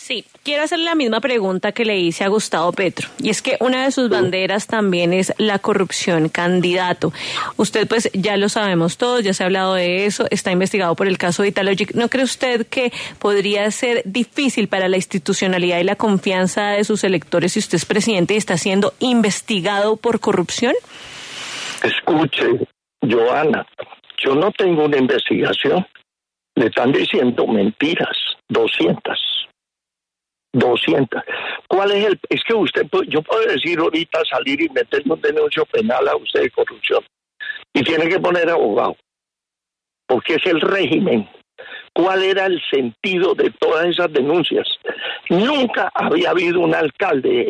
Sí, quiero hacerle la misma pregunta que le hice a Gustavo Petro, y es que una de sus banderas también es la corrupción, candidato. Usted pues ya lo sabemos todos, ya se ha hablado de eso, está investigado por el caso de Italogic. ¿No cree usted que podría ser difícil para la institucionalidad y la confianza de sus electores si usted es presidente y está siendo investigado por corrupción? Escuche, Joana, yo no tengo una investigación. Le están diciendo mentiras, 200. ¿Cuál es es que yo puedo decir ahorita salir y meterme un denuncio penal a usted de corrupción y tiene que poner abogado, porque es el régimen. ¿Cuál era el sentido de todas esas denuncias? Nunca había habido un alcalde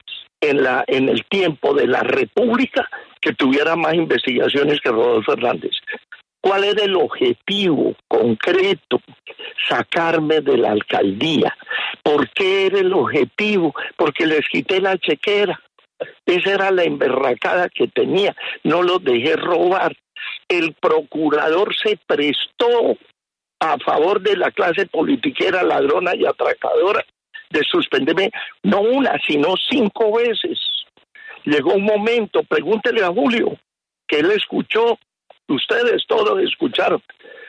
en el tiempo de la República que tuviera más investigaciones que Rodolfo Hernández. ¿Cuál era el objetivo concreto? Sacarme de la alcaldía. ¿Por qué era el objetivo? Porque les quité la chequera. Esa era la emberracada que tenía. No los dejé robar. El procurador se prestó a favor de la clase politiquera, ladrona y atracadora de suspenderme, no una, sino 5 veces. Llegó un momento, pregúntele a Julio, que él escuchó. Ustedes todos escucharon.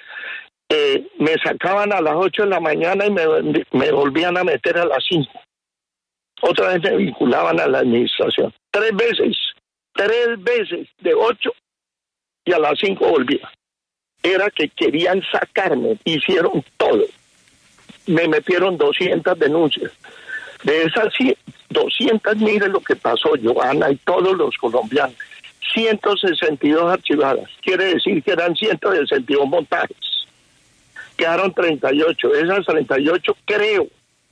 Me sacaban a las 8 de la mañana y me volvían a meter a las 5. Otra vez me vinculaban a la administración. 3 veces, de 8 y a las 5 volvía. Era que querían sacarme, hicieron todo. Me metieron 200 denuncias. De esas 200, mire lo que pasó, Joana y todos los colombianos. 162 archivadas, quiere decir que eran 162 montajes. Quedaron 38, de esas 38 creo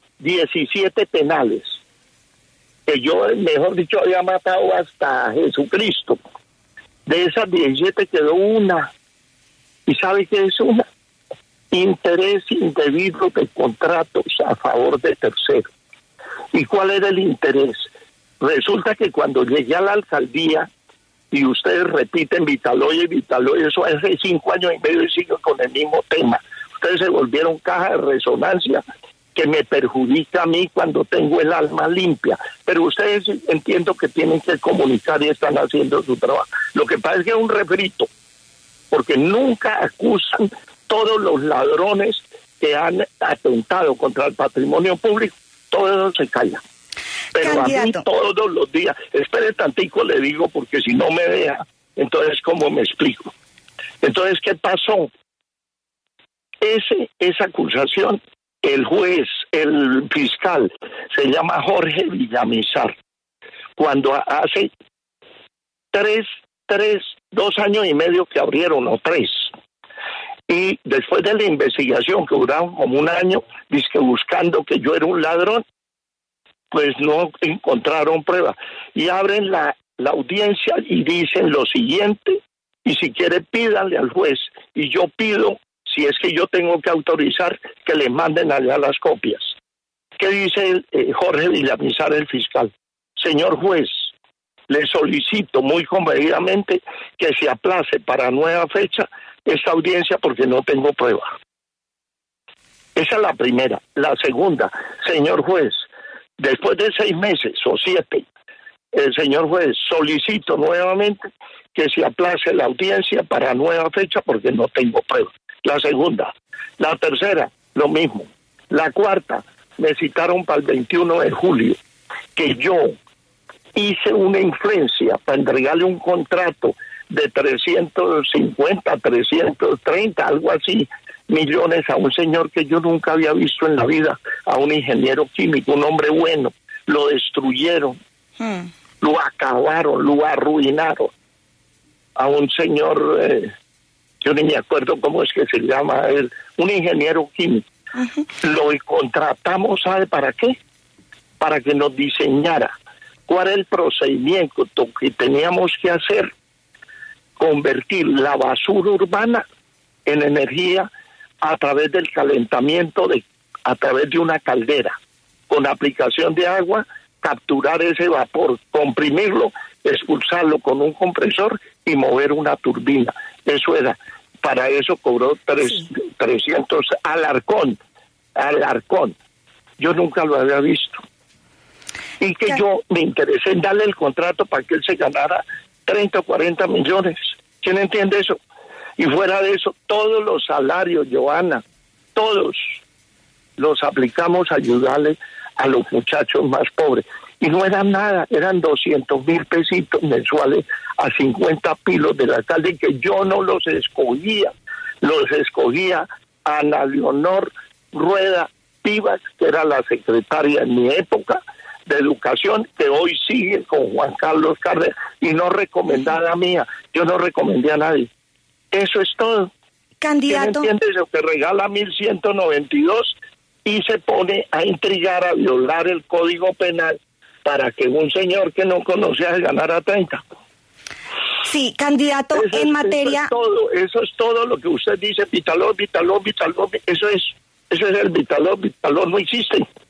17 penales, que yo, mejor dicho, había matado hasta Jesucristo. De esas 17 quedó una. ¿Y sabe qué es una? Interés indebido de contratos a favor de terceros. ¿Y cuál era el interés? Resulta que cuando llegué a la alcaldía, y ustedes repiten Vitaloy, eso hace 5 años y medio y siguen con el mismo tema. Ustedes se volvieron caja de resonancia que me perjudica a mí cuando tengo el alma limpia. Pero ustedes entiendo que tienen que comunicar y están haciendo su trabajo. Lo que pasa es que es un refrito, porque nunca acusan todos los ladrones que han atentado contra el patrimonio público. Todo eso se calla. Pero candidato, a mí todos los días, espere tantico, le digo, porque si no me deja, entonces ¿cómo me explico? Entonces, ¿qué pasó? Esa acusación, el juez, el fiscal, se llama Jorge Villamizar, cuando hace 2 años y medio que abrieron, o 3, y después de la investigación, que duraron como 1 año, dizque buscando que yo era un ladrón, pues no encontraron prueba. Y abren la audiencia y dicen lo siguiente, y si quiere pídanle al juez, y yo pido, si es que yo tengo que autorizar, que le manden allá las copias. ¿Qué dice Jorge Villamizar, el fiscal? Señor juez, le solicito muy comedidamente que se aplace para nueva fecha esta audiencia porque no tengo prueba. Esa es la primera. La segunda, señor juez, después de 6 meses o 7, señor juez, solicito nuevamente que se aplace la audiencia para nueva fecha porque no tengo prueba. La segunda. La tercera, lo mismo. La cuarta, me citaron para el 21 de julio, que yo hice una influencia para entregarle un contrato de 350, 330, algo así, millones a un señor que yo nunca había visto en la vida, a un ingeniero químico, un hombre bueno. Lo destruyeron, lo acabaron, lo arruinaron. A un señor, yo ni me acuerdo cómo es que se llama él, un ingeniero químico. Lo contratamos, ¿sabe para qué? Para que nos diseñara cuál es el procedimiento que teníamos que hacer, convertir la basura urbana en energía a través del calentamiento a través de una caldera, con aplicación de agua, capturar ese vapor, comprimirlo, expulsarlo con un compresor y mover una turbina. Eso era, para eso cobró 300 Alarcón. Yo nunca lo había visto. Y que yo me interesé en darle el contrato para que él se ganara 30 o 40 millones. ¿Quién entiende eso? Y fuera de eso, todos los salarios, Joana, todos los aplicamos a ayudarle a los muchachos más pobres. Y no eran nada, eran 200,000 pesitos mensuales a 50 pilos del alcalde, que yo no los escogía Ana Leonor Rueda Vivas, que era la secretaria en mi época de educación, que hoy sigue con Juan Carlos Cárdenas, y no recomendada mía, yo no recomendé a nadie. Eso es todo. Candidato. ¿Quién entiende eso? Que regala 1.192 y se pone a intrigar, a violar el Código Penal para que un señor que no conocía ganara 30. Sí, candidato, en materia... Eso es todo lo que usted dice, Vitalor, eso es el Vitalor no existe.